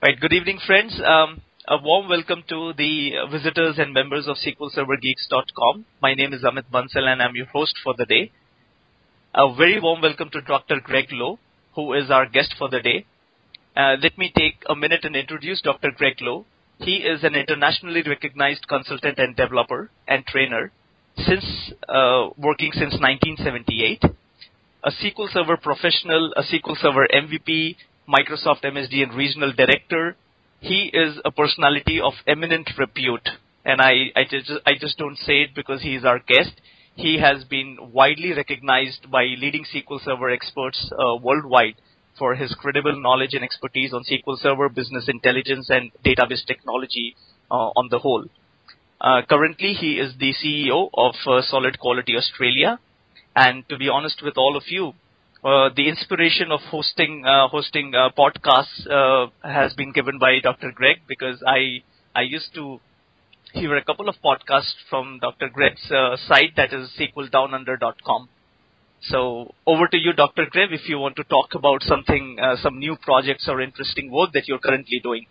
Right. Good evening, friends. A warm welcome to the visitors and members of SQLServerGeeks.com. My name is Amit Bansal, and I'm your host for the day. A very warm welcome to Dr. Greg Lowe, who is our guest for the day. Let me take a minute and introduce Dr. Greg Lowe. He is an internationally recognized consultant and developer and trainer working since 1978. A SQL Server professional, a SQL Server MVP, Microsoft MSD and regional director. He is a personality of eminent repute, and I just don't say it because he is our guest. He has been widely recognized by leading SQL Server experts worldwide for his credible knowledge and expertise on SQL Server, business intelligence, and database technology on the whole. Currently, he is the CEO of Solid Quality Australia. And to be honest with all of you, the inspiration of hosting podcasts has been given by Dr. Greg, because I used to hear a couple of podcasts from Dr. Greg's site, that is SQLDownUnder.com. So over to you, Dr. Greg, if you want to talk about something, some new projects or interesting work that you're currently doing.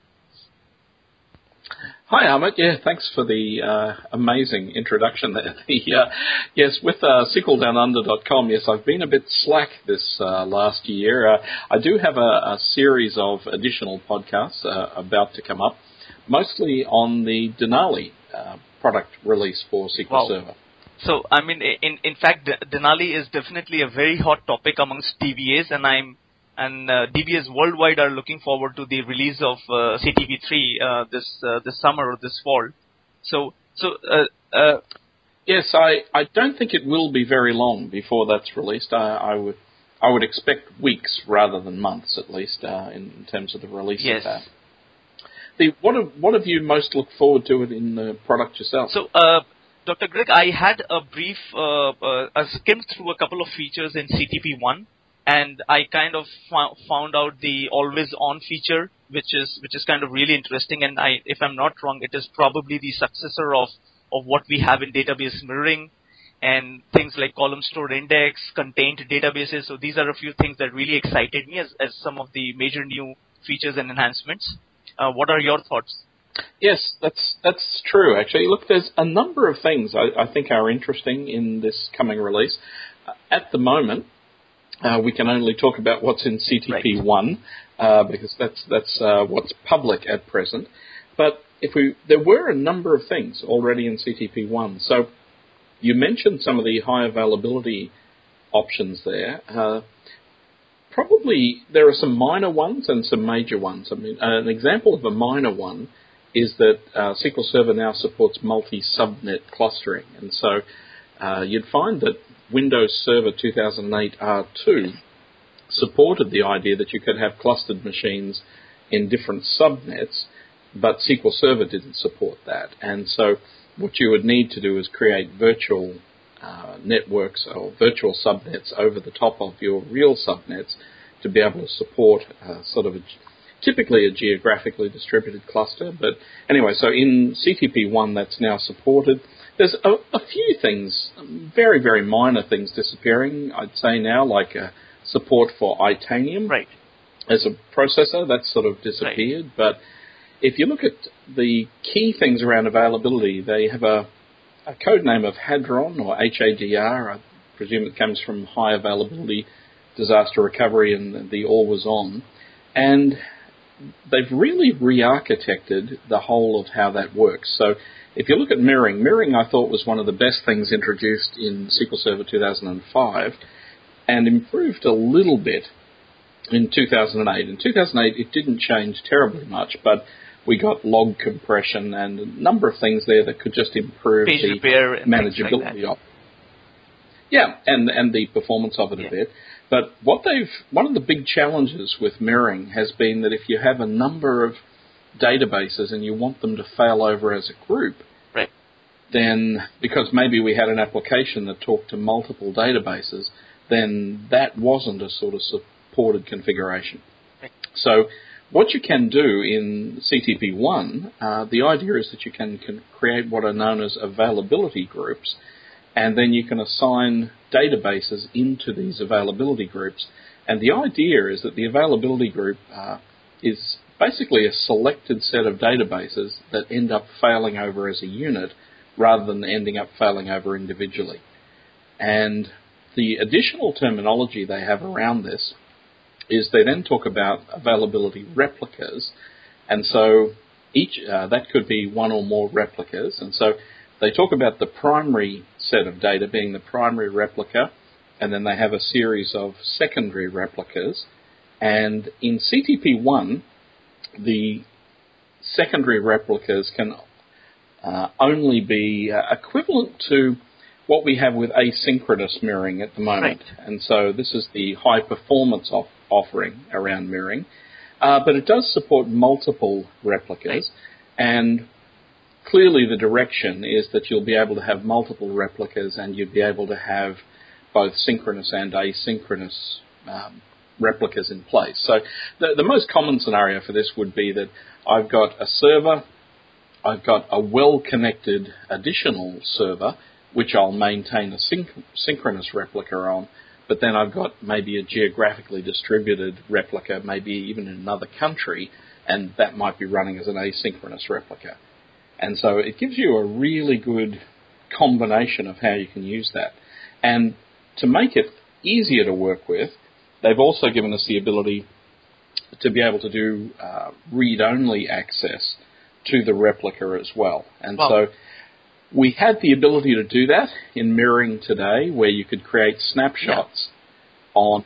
Hi, Amit. Yeah, thanks for the amazing introduction there. Yes, with SQLDownUnder.com, yes, I've been a bit slack this last year. I do have a series of additional podcasts about to come up, mostly on the Denali product release for SQL Server. So, I mean, in fact, Denali is definitely a very hot topic amongst DBAs, and DBAs worldwide are looking forward to the release of CTV3 this summer or this fall. Yes, I don't think it will be very long before that's released. I would expect weeks rather than months, at least, in terms of the release of that. What have you most looked forward to in the product yourself? So, Dr. Greg, I had a brief skimmed through a couple of features in CTP1. And I kind of found out the always on feature, which is kind of really interesting. And if I'm not wrong, it is probably the successor of what we have in database mirroring and things like column stored index, contained databases. So these are a few things that really excited me as some of the major new features and enhancements. What are your thoughts? Yes, that's true, actually. Look, there's a number of things I think are interesting in this coming release. At the moment, we can only talk about what's in CTP1 because that's what's public at present. But there were a number of things already in CTP1. So you mentioned some of the high availability options there. Probably there are some minor ones and some major ones. I mean, an example of a minor one is that SQL Server now supports multi-subnet clustering, and so you'd find that Windows Server 2008 R2 supported the idea that you could have clustered machines in different subnets, but SQL Server didn't support that. And so what you would need to do is create virtual networks or virtual subnets over the top of your real subnets to be able to support typically a geographically distributed cluster. But anyway, so in CTP1 that's now supported. There's a few things, very, very minor things disappearing, I'd say now, like support for Itanium as a processor. That's sort of disappeared. Right. But if you look at the key things around availability, they have a code name of Hadron, or HADR. I presume it comes from High Availability Disaster Recovery and the Always On. And they've really re-architected the whole of how that works. So if you look at mirroring I thought was one of the best things introduced in SQL Server 2005 and improved a little bit in 2008. In 2008, it didn't change terribly much, but we got log compression and a number of things there that could just improve page the repair and manageability of it. Yeah, and the performance of it a bit. But one of the big challenges with mirroring has been that if you have a number of databases and you want them to fail over as a group, then because maybe we had an application that talked to multiple databases, then that wasn't a sort of supported configuration. So what you can do in CTP1, the idea is that you can create what are known as availability groups, and then you can assign databases into these availability groups. And the idea is that the availability group is basically a selected set of databases that end up failing over as a unit rather than ending up failing over individually. And the additional terminology they have around this is they then talk about availability replicas, and so each that could be one or more replicas, and so they talk about the primary set of data being the primary replica, and then they have a series of secondary replicas. And in CTP1, the secondary replicas can only be equivalent to what we have with asynchronous mirroring at the moment. Right. And so this is the high performance offering around mirroring. But it does support multiple replicas. Right. And clearly the direction is that you'll be able to have multiple replicas and you'll be able to have both synchronous and asynchronous replicas in place. So the most common scenario for this would be that I've got a server, I've got a well-connected additional server, which I'll maintain a synchronous replica on, but then I've got maybe a geographically distributed replica, maybe even in another country, and that might be running as an asynchronous replica. And so it gives you a really good combination of how you can use that. And to make it easier to work with, they've also given us the ability to be able to do read-only access to the replica as well. And so we had the ability to do that in mirroring today, where you could create snapshots on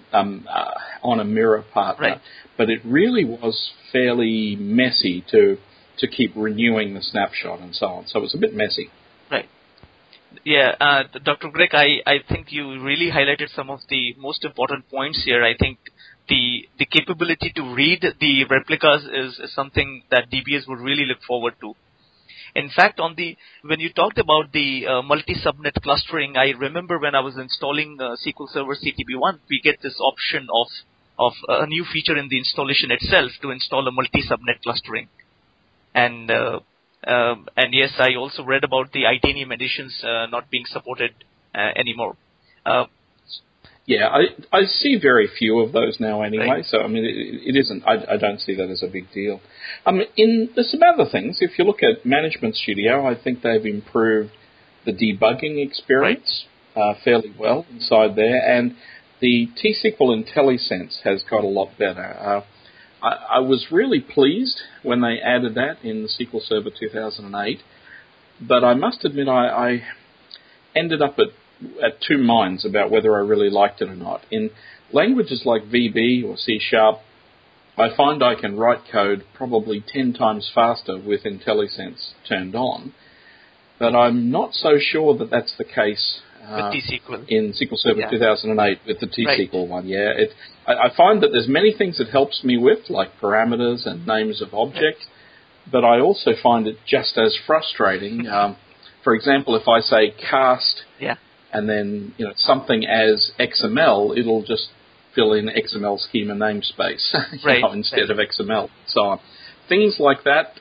a mirror partner. Right. But it really was fairly messy to keep renewing the snapshot and so on. So it was a bit messy. Right. Yeah, Dr. Greg, I think you really highlighted some of the most important points here. I think the capability to read the replicas is something that DBAs would really look forward to. In fact, when you talked about the multi-subnet clustering, I remember when I was installing SQL Server CTP1, we get this option of a new feature in the installation itself to install a multi-subnet clustering. And yes, I also read about the Itanium editions not being supported anymore. Yeah, I see very few of those now anyway, right. So I mean, it isn't, I don't see that as a big deal. There's some other things. If you look at Management Studio, I think they've improved the debugging experience fairly well inside there, and the T-SQL IntelliSense has got a lot better. I was really pleased when they added that in the SQL Server 2008, but I must admit I ended up at two minds about whether I really liked it or not. In languages like VB or C#, I find I can write code probably 10 times faster with IntelliSense turned on, but I'm not so sure that that's the case with T-SQL. In SQL Server 2008 with the T-SQL one. Yeah, I find that there's many things it helps me with, like parameters and names of objects, but I also find it just as frustrating. For example, if I say cast and then something as XML, it'll just fill in XML schema namespace instead of XML, so on. Things like that,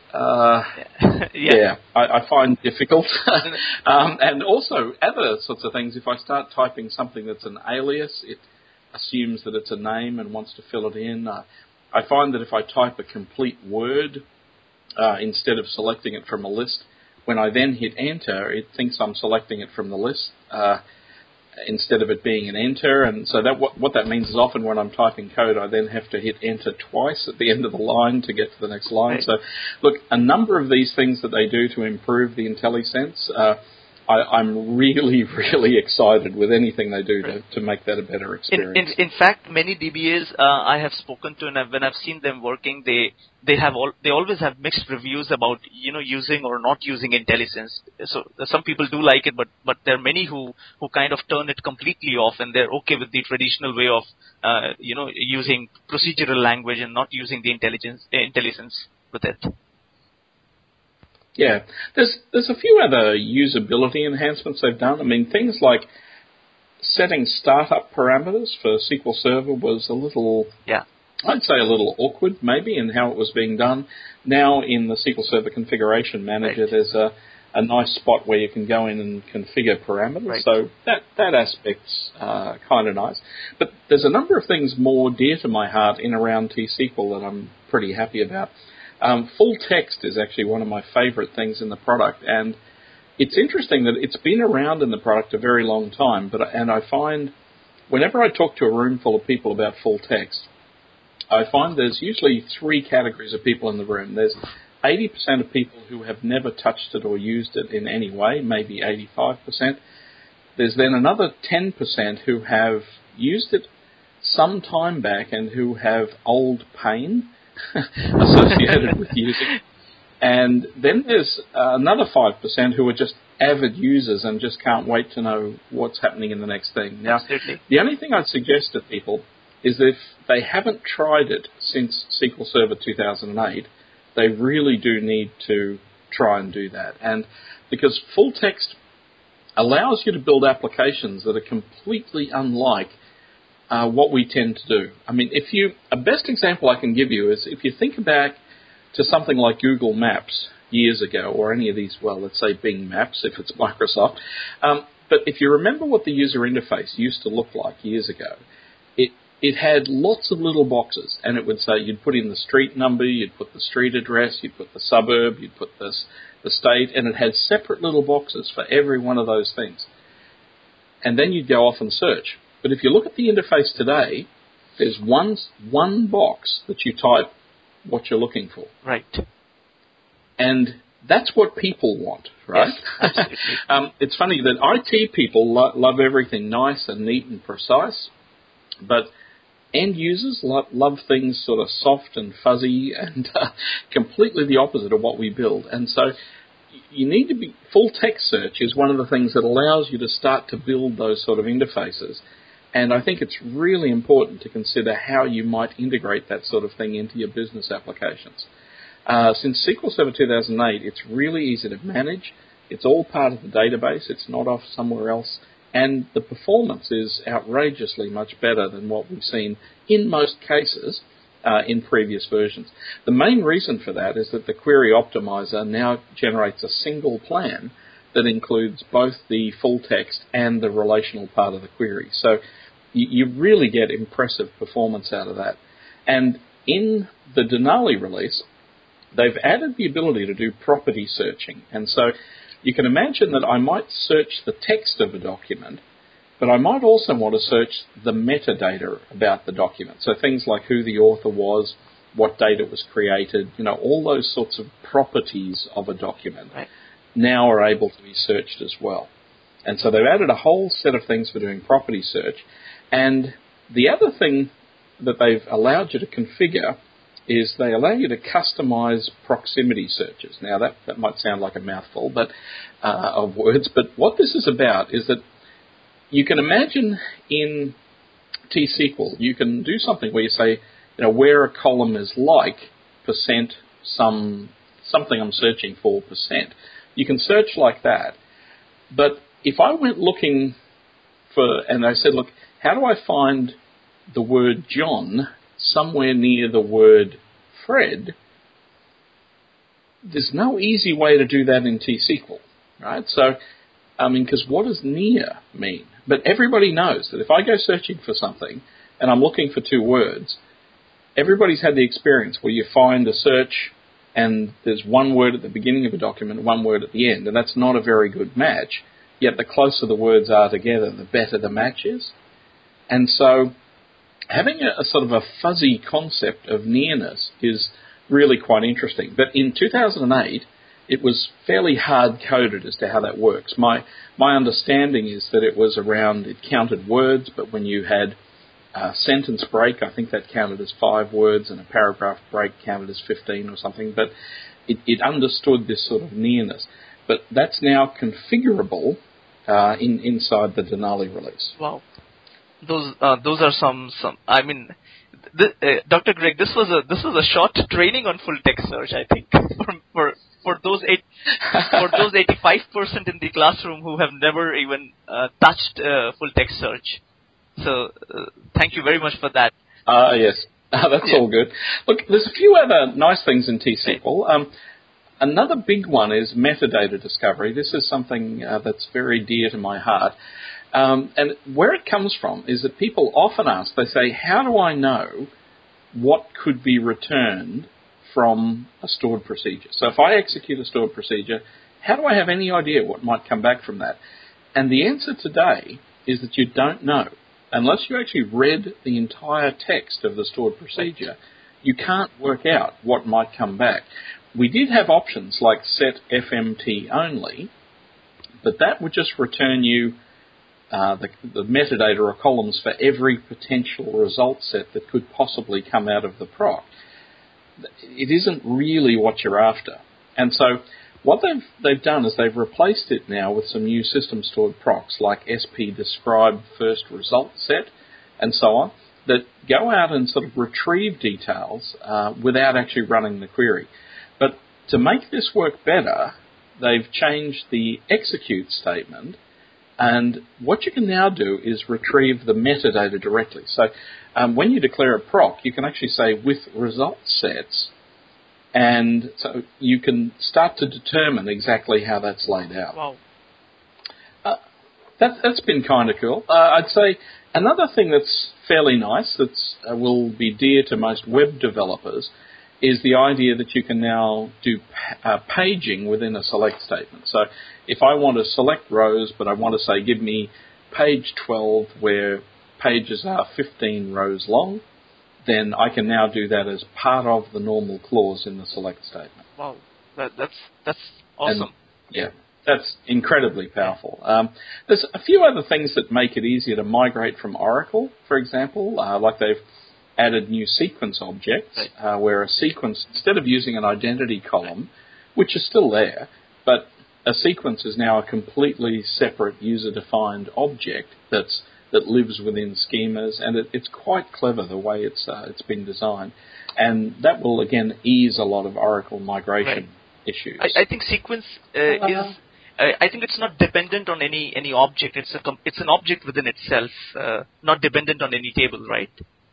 I find difficult. And also other sorts of things. If I start typing something that's an alias, it assumes that it's a name and wants to fill it in. I find that if I type a complete word instead of selecting it from a list, when I then hit enter, it thinks I'm selecting it from the list instead of it being an enter. And so that what that means is often when I'm typing code, I then have to hit enter twice at the end of the line to get to the next line. Right. So, look, a number of these things that they do to improve the IntelliSense, I'm really, really excited with anything they do to make that a better experience. In fact, many DBAs I have spoken to, and when I've seen them working, they always have mixed reviews about using or not using IntelliSense. So some people do like it, but there are many who kind of turn it completely off, and they're okay with the traditional way of using procedural language and not using the IntelliSense with it. Yeah, there's a few other usability enhancements they've done. I mean, things like setting startup parameters for SQL Server was a little, I'd say a little awkward maybe in how it was being done. Now in the SQL Server Configuration Manager, there's a nice spot where you can go in and configure parameters. So that aspect's kind of nice. But there's a number of things more dear to my heart in around T-SQL that I'm pretty happy about. Full text is actually one of my favorite things in the product, and it's interesting that it's been around in the product a very long time, and I find whenever I talk to a room full of people about full text, I find there's usually three categories of people in the room. There's 80% of people who have never touched it or used it in any way, maybe 85%. There's then another 10% who have used it some time back and who have old pain associated with using it. And then there's another 5% who are just avid users and just can't wait to know what's happening in the next thing. Now, Absolutely. The only thing I'd suggest to people is if they haven't tried it since SQL Server 2008, they really do need to try and do that. And because full text allows you to build applications that are completely unlike what we tend to do. I mean, a best example I can give you is if you think back to something like Google Maps years ago, or any of these, well, let's say Bing Maps if it's Microsoft. But if you remember what the user interface used to look like years ago, it had lots of little boxes, and it would say you'd put in the street number, you'd put the street address, you'd put the suburb, you'd put the state, and it had separate little boxes for every one of those things. And then you'd go off and search. But if you look at the interface today, there's one box that you type what you're looking for. Right. And that's what people want, right? Yes, absolutely. It's funny that IT people love everything nice and neat and precise, but end users love things sort of soft and fuzzy and completely the opposite of what we build. And so you need to be, full text search is one of the things that allows you to start to build those sort of interfaces. And I think it's really important to consider how you might integrate that sort of thing into your business applications. Since SQL Server 2008, it's really easy to manage. It's all part of the database. It's not off somewhere else. And the performance is outrageously much better than what we've seen in most cases in previous versions. The main reason for that is that the Query Optimizer now generates a single plan that includes both the full text and the relational part of the query. So you really get impressive performance out of that. And in the Denali release, they've added the ability to do property searching. And so you can imagine that I might search the text of a document, but I might also want to search the metadata about the document. So things like who the author was, what date it was created, all those sorts of properties of a document now are able to be searched as well. And so they've added a whole set of things for doing property search. And the other thing that they've allowed you to configure is they allow you to customize proximity searches. Now, that might sound like a mouthful of words, but what this is about is that you can imagine in T-SQL, you can do something where you say, where a column is like percent something I'm searching for percent. You can search like that. But if I went looking and I said, look, how do I find the word John somewhere near the word Fred, there's no easy way to do that in T-SQL, right? So, because what does near mean? But everybody knows that if I go searching for something and I'm looking for two words, everybody's had the experience where you find a search and there's one word at the beginning of a document, one word at the end, and that's not a very good match, yet the closer the words are together, the better the match is. And so having a sort of a fuzzy concept of nearness is really quite interesting. But in 2008, it was fairly hard-coded as to how that works. My understanding is that it was around, it counted words, but when you had a sentence break, I think that counted as 5 words, and a paragraph break counted as 15 or something. But it understood this sort of nearness. But that's now configurable inside the Denali release. Wow. Those are some. I mean, Dr. Greg, this was a short training on full text search. I think for those 85% in the classroom who have never even touched full text search. So thank you very much for that. Yes, that's all good. Look, there's a few other nice things in T-SQL. Another big one is metadata discovery. This is something that's very dear to my heart. And where it comes from is that people often ask, they say, how do I know what could be returned from a stored procedure. So if I execute a stored procedure, how do I have any idea what might come back from that? And the answer today is that you don't know. Unless you actually read the entire text of the stored procedure, you can't work out what might come back. We did have options like set FMT only, but that would just return you the metadata or columns for every potential result set that could possibly come out of the proc. It isn't really what you're after. And so what they've done is they've replaced it now with some new system stored procs like SP describe first result set and so on that go out and sort of retrieve details without actually running the query. But to make this work better, they've changed the execute statement, and what you can now do is retrieve the metadata directly. So when you declare a proc, you can actually say with result sets, and so you can start to determine exactly how that's laid out. Wow. That's been kind of cool. I'd say another thing that's fairly nice that will be dear to most web developers is the idea that you can now do paging within a select statement. So if I want to select rows, but I want to say give me page 12 where pages are 15 rows long, then I can now do that as part of the normal clause in the select statement. Wow, that's awesome. And, yeah, that's incredibly powerful. There's a few other things that make it easier to migrate from Oracle, for example, like they've added new sequence objects, where a sequence, instead of using an identity column, which is still there, but a sequence is now a completely separate user-defined object that lives within schemas, and it's quite clever the way it's been designed. And that will, again, ease a lot of Oracle migration issues. I think sequence is... I think it's not dependent on any object. It's an object within itself, not dependent on any table, right?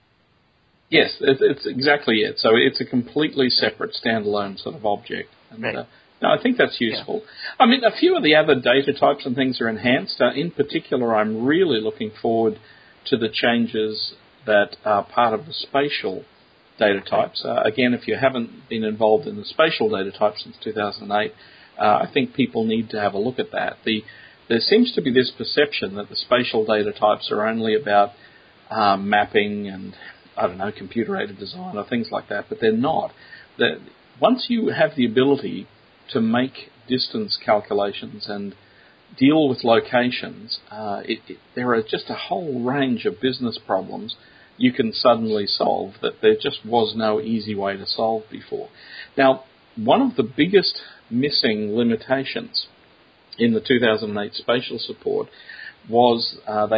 Yes, it's exactly it. So it's a completely separate, standalone sort of object. And, no, I think that's useful. Yeah. I mean, a few of the other data types and things are enhanced. In particular, I'm really looking forward to the changes that are part of the spatial data types. Again, if you haven't been involved in the spatial data type since 2008, I think people need to have a look at that. There seems to be this perception that the spatial data types are only about mapping and, I don't know, computer-aided design or things like that, but they're not. Once you have the ability to make distance calculations and deal with locations, there are just a whole range of business problems you can suddenly solve that there just was no easy way to solve before. Now, one of the biggest missing limitations in the 2008 spatial support was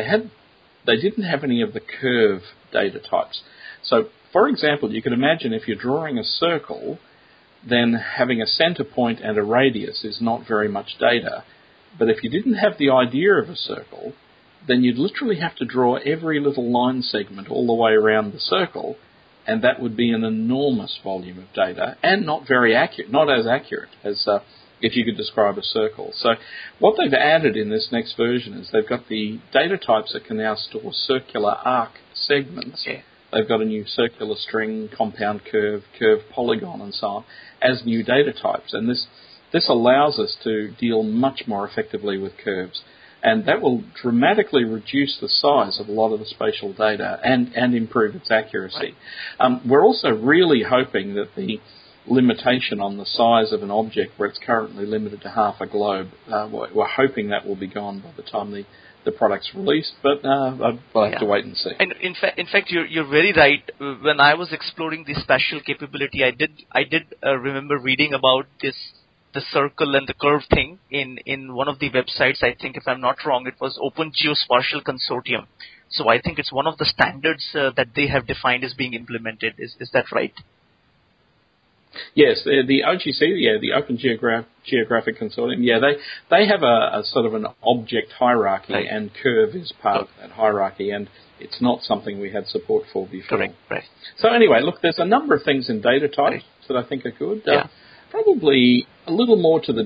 they didn't have any of the curve data types. So, for example, you can imagine if you're drawing a circle, then having a center point and a radius is not very much data. But if you didn't have the idea of a circle, then you'd literally have to draw every little line segment all the way around the circle, and that would be an enormous volume of data and not very accurate, not as accurate as if you could describe a circle. So what they've added in this next version is they've got the data types that can now store circular arc segments. Okay. They've got a new circular string, compound curve, curve polygon, and so on, as new data types. And this allows us to deal much more effectively with curves. And that will dramatically reduce the size of a lot of the spatial data and improve its accuracy. We're also really hoping that the limitation on the size of an object, where it's currently limited to half a globe, we're hoping that will be gone by the time the product's released, but we'll have to wait and see. And in fact, you're very right. When I was exploring the spatial capability, I did remember reading about the circle and the curve thing in one of the websites. I think, if I'm not wrong, it was Open Geospatial Consortium. So I think it's one of the standards that they have defined as being implemented. Is that right? Yes, the OGC, the Open Geographic Consortium, they have a sort of an object hierarchy, and curve is part of that hierarchy, and it's not something we had support for before. Correct, right. So anyway, look, there's a number of things in data types that I think are good. Probably a little more to the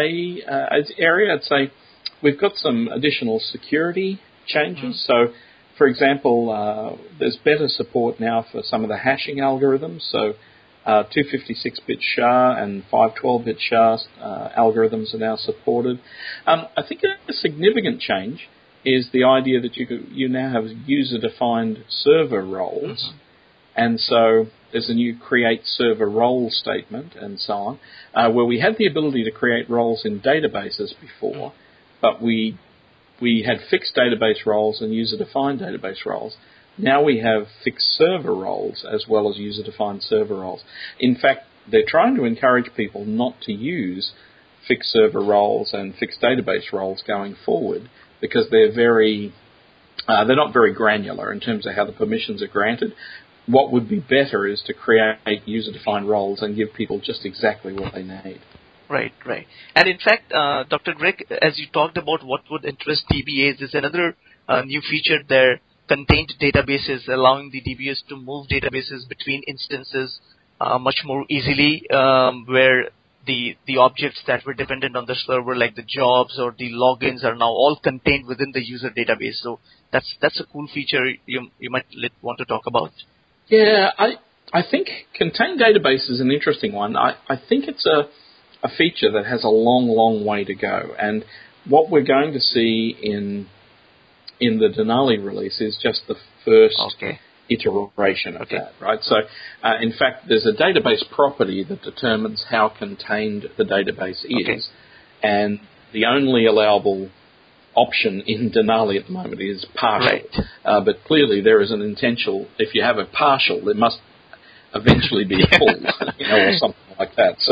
DBA area. I'd say we've got some additional security changes. So, for example, there's better support now for some of the hashing algorithms. So 256-bit SHA and 512-bit SHA algorithms are now supported. I think a significant change is the idea that you now have user-defined server roles. Mm-hmm. And so there's a new create server role statement and so on, where we had the ability to create roles in databases before, but we had fixed database roles and user-defined database roles. Now we have fixed server roles as well as user-defined server roles. In fact, they're trying to encourage people not to use fixed server roles and fixed database roles going forward because they're not very granular in terms of how the permissions are granted. What would be better is to create user-defined roles and give people just exactly what they need. Right. And in fact, Dr. Greg, as you talked about what would interest DBAs, there's another new feature there, contained databases, allowing the DBAs to move databases between instances much more easily, where the objects that were dependent on the server, like the jobs or the logins, are now all contained within the user database. So that's a cool feature you might want to talk about. Yeah, I think contained database is an interesting one. I think it's a feature that has a long way to go. And what we're going to see in the Denali release is just the first iteration of that, right? So, in fact, there's a database property that determines how contained the database is, and the only allowable option in Denali at the moment is partial. Right. But clearly there is an intentional, if you have a partial, there must eventually be a full, or something like that. So,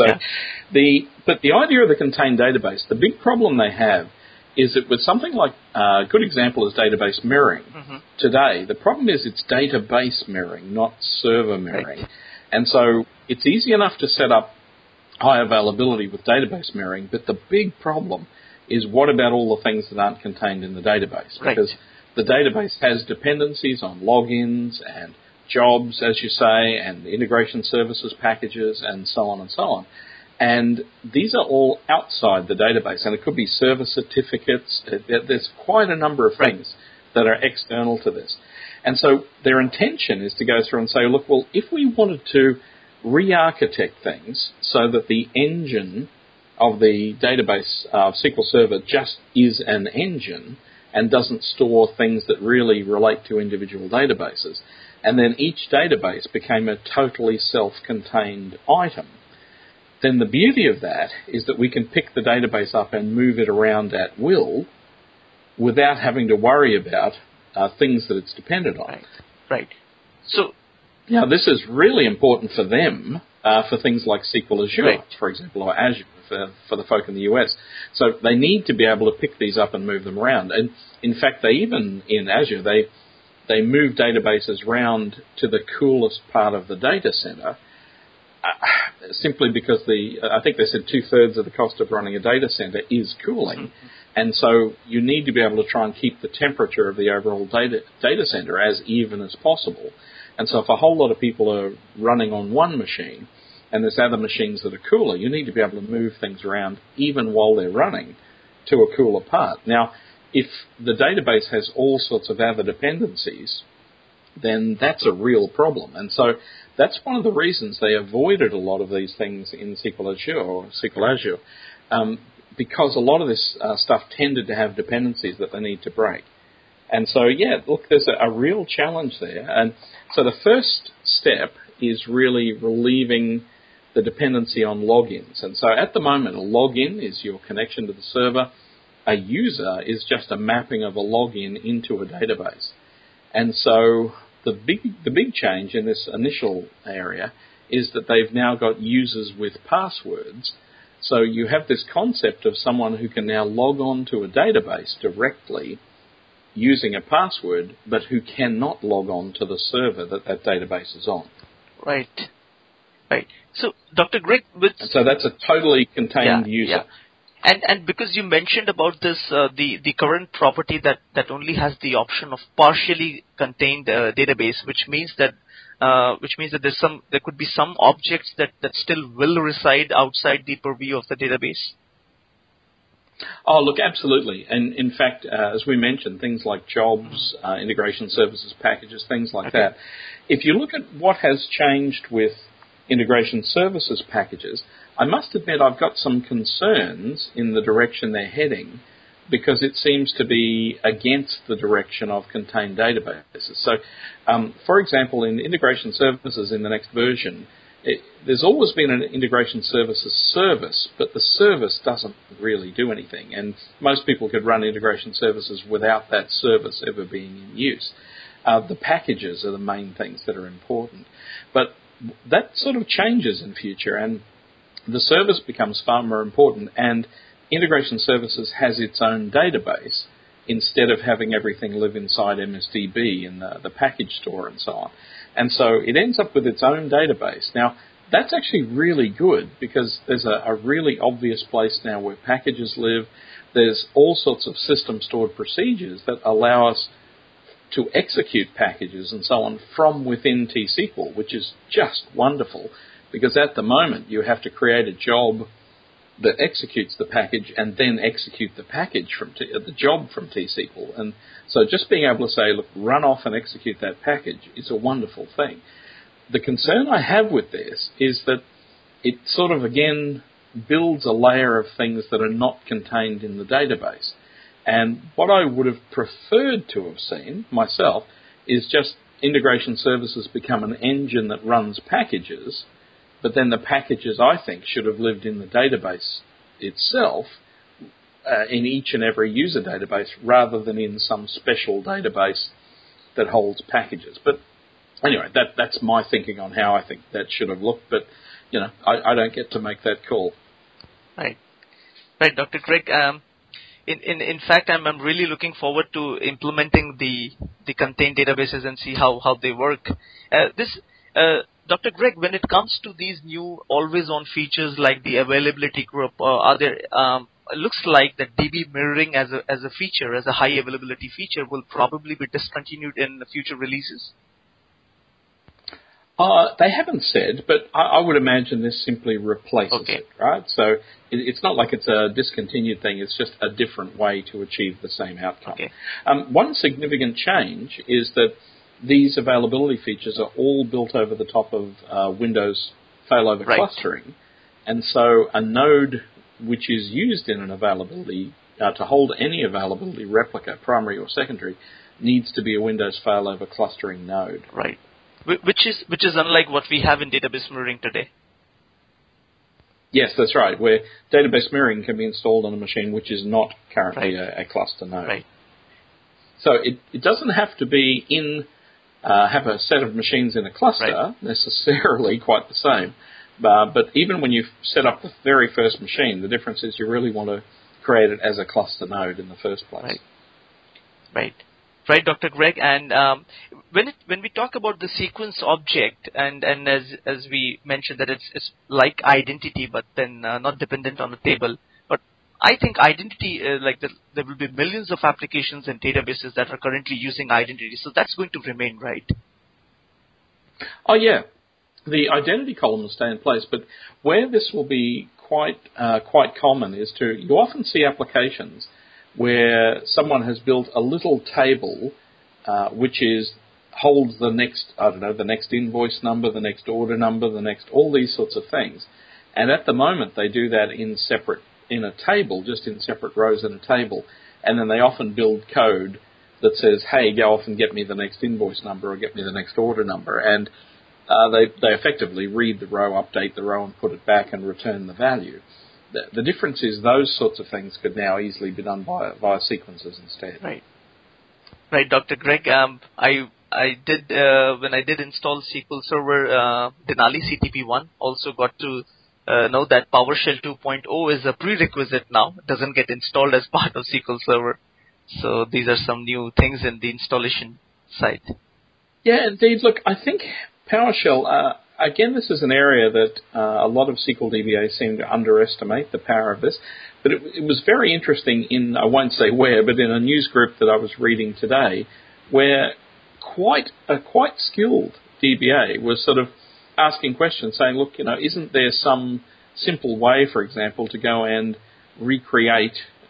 but the idea of the contained database, the big problem they have is that with something like, a good example is database mirroring. Mm-hmm. Today, the problem is it's database mirroring, not server mirroring. Right. And so it's easy enough to set up high availability with database mirroring, but the big problem is what about all the things that aren't contained in the database? Right. Because the database has dependencies on logins and jobs, as you say, and integration services packages and so on and so on. And these are all outside the database, and it could be server certificates. There's quite a number of things that are external to this. And so their intention is to go through and say, look, well, if we wanted to re-architect things so that the engine of the database of SQL Server just is an engine and doesn't store things that really relate to individual databases, and then each database became a totally self-contained item, then the beauty of that is that we can pick the database up and move it around at will without having to worry about things that it's dependent on. Right. So, now, this is really important for them for things like SQL Azure, for example, or Azure for the folk in the US. So they need to be able to pick these up and move them around. And in fact, they even in Azure, they move databases around to the coolest part of the data center. Simply because I think they said 2/3 of the cost of running a data center is cooling, and so you need to be able to try and keep the temperature of the overall data center as even as possible. And so if a whole lot of people are running on one machine and there's other machines that are cooler, you need to be able to move things around even while they're running to a cooler part. Now, if the database has all sorts of other dependencies, then that's a real problem. And so that's one of the reasons they avoided a lot of these things in SQL Azure, because a lot of this stuff tended to have dependencies that they need to break. And so, look, there's a real challenge there. And so the first step is really relieving the dependency on logins. And so at the moment, a login is your connection to the server. A user is just a mapping of a login into a database. And so the big change in this initial area is that they've now got users with passwords. So you have this concept of someone who can now log on to a database directly using a password, but who cannot log on to the server that database is on. Right. So, Dr. Greg, so that's a totally contained user. Yeah. And because you mentioned about this, the current property that only has the option of partially contained database, which means that there could be some objects that still will reside outside the purview of the database. Oh, look, absolutely. And in fact, as we mentioned, things like jobs, integration services packages, things like that. If you look at what has changed with integration services packages, I must admit I've got some concerns in the direction they're heading because it seems to be against the direction of contained databases. So, for example, in integration services in the next version, there's always been an integration services service, but the service doesn't really do anything. And most people could run integration services without that service ever being in use. The packages are the main things that are important. But that sort of changes in future, and the service becomes far more important, and integration services has its own database instead of having everything live inside MSDB in the package store and so on. And so it ends up with its own database. Now, that's actually really good because there's a really obvious place now where packages live. There's all sorts of system-stored procedures that allow us to execute packages and so on from within T-SQL, which is just wonderful because at the moment you have to create a job that executes the package and then execute the package from the job from T-SQL. And so just being able to say, look, run off and execute that package is a wonderful thing. The concern I have with this is that it sort of, again, builds a layer of things that are not contained in the database. And what I would have preferred to have seen, myself, is just integration services become an engine that runs packages, but then the packages, I think, should have lived in the database itself, in each and every user database, rather than in some special database that holds packages. But anyway, that's my thinking on how I think that should have looked, but I don't get to make that call. Right, Dr. Craig. In fact, I'm really looking forward to implementing the contained databases and see how they work. Dr. Greg, when it comes to these new always-on features like the availability group, it looks like that DB mirroring as a feature, as a high availability feature, will probably be discontinued in future releases. They haven't said, but I would imagine this simply replaces it, right? So it's not like it's a discontinued thing. It's just a different way to achieve the same outcome. Okay. One significant change is that these availability features are all built over the top of Windows failover clustering. And so a node which is used in an availability, to hold any availability replica, primary or secondary, needs to be a Windows failover clustering node. Right. Which is unlike what we have in database mirroring today. Yes, that's right, where database mirroring can be installed on a machine which is not currently a cluster node. Right. So it doesn't have to be have a set of machines in a cluster necessarily quite the same. But even when you set up the very first machine, the difference is you really want to create it as a cluster node in the first place. Right, Dr. Greg. And when we talk about the sequence object, and as we mentioned that it's like identity, but then not dependent on a table. But I think identity, there will be millions of applications and databases that are currently using identity, so that's going to remain, right? Oh yeah, the identity column will stay in place, but where this will be quite common is you often see applications where someone has built a little table which holds the next invoice number, the next order number, all these sorts of things. And at the moment they do that in a table, just in separate rows in a table, and then they often build code that says, hey, go off and get me the next invoice number or get me the next order number. And they effectively read the row, update the row, and put it back and return the value. The difference is those sorts of things could now easily be done via sequences instead. Right, Dr. Greg. I did when I did install SQL Server Denali CTP1. Also got to know that PowerShell 2.0 is a prerequisite now. It doesn't get installed as part of SQL Server. So these are some new things in the installation side. Yeah, indeed. Look, I think PowerShell. Again, this is an area that a lot of SQL DBAs seem to underestimate the power of this. But it was very interesting I won't say where, but in a news group that I was reading today, where a quite skilled DBA was sort of asking questions, saying, look, isn't there some simple way, for example, to go and recreate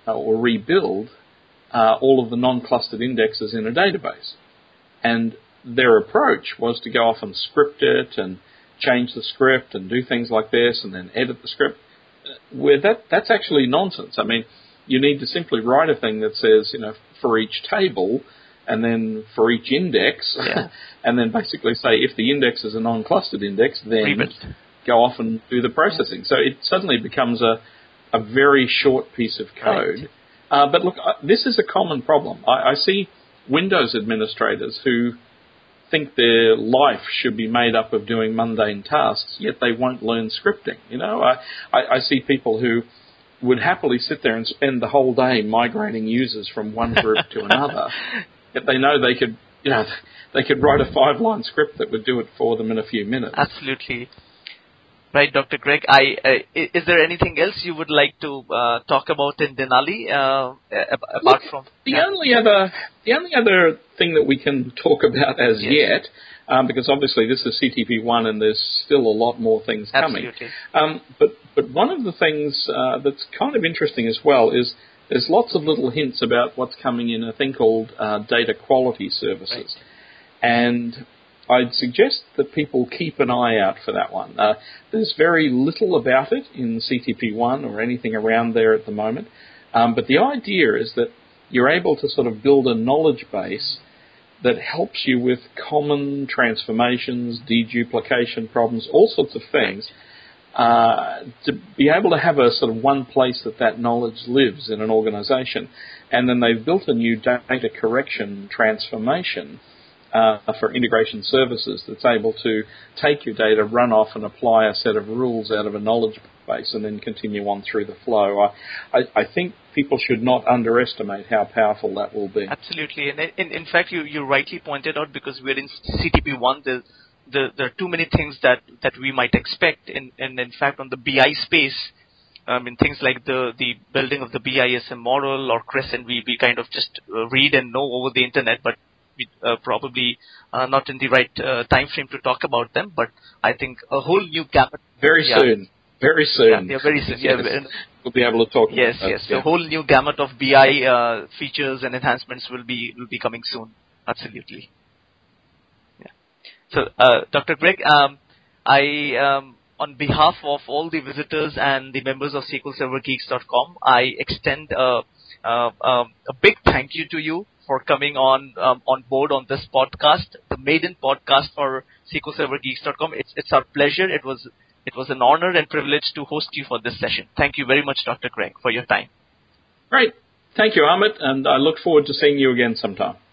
or rebuild all of the non-clustered indexes in a database. And their approach was to go off and script it and change the script and do things like this and then edit the script. Where that's actually nonsense. I mean, you need to simply write a thing that says, for each table and then for each index, and then basically say if the index is a non-clustered index, then go off and do the processing. So it suddenly becomes a very short piece of code. Right. But look, this is a common problem. I see Windows administrators who think their life should be made up of doing mundane tasks, yet they won't learn scripting. I see people who would happily sit there and spend the whole day migrating users from one group to another, yet they know they could write a 5-line script that would do it for them in a few minutes. Absolutely. Right, Dr. Greg. Is there anything else you would like to talk about in Denali apart from the only other thing that we can talk about as yet, because obviously this is CTP1 and there's still a lot more things coming. Absolutely. But one of the things that's kind of interesting as well is there's lots of little hints about what's coming in a thing called data quality services, and I'd suggest that people keep an eye out for that one. There's very little about it in CTP1 or anything around there at the moment, but the idea is that you're able to sort of build a knowledge base that helps you with common transformations, deduplication problems, all sorts of things, to be able to have a sort of one place that knowledge lives in an organization. And then they've built a new data correction transformation for integration services that's able to take your data, run off and apply a set of rules out of a knowledge base and then continue on through the flow. I think people should not underestimate how powerful that will be. Absolutely. And in fact, you rightly pointed out, because we're in CTP1, there are too many things that we might expect. And in fact, on the BI space, in things like the building of the BISM model or Crescent, we kind of just read and know over the internet, but we probably not in the right time frame to talk about them. But I think a whole new gamut. Very soon. Very soon. Yes. We'll be able to talk about that. Yes. The whole new gamut of BI features and enhancements will be coming soon. Absolutely. Yeah. So, Dr. Greg, on behalf of all the visitors and the members of SQLServerGeeks.com, I extend a big thank you to you for coming on board on this podcast, the maiden podcast for SQLServerGeeks.com. It's our pleasure. It was an honor and privilege to host you for this session. Thank you very much, Dr. Greg, for your time. Great. Thank you, Amit, and I look forward to seeing you again sometime.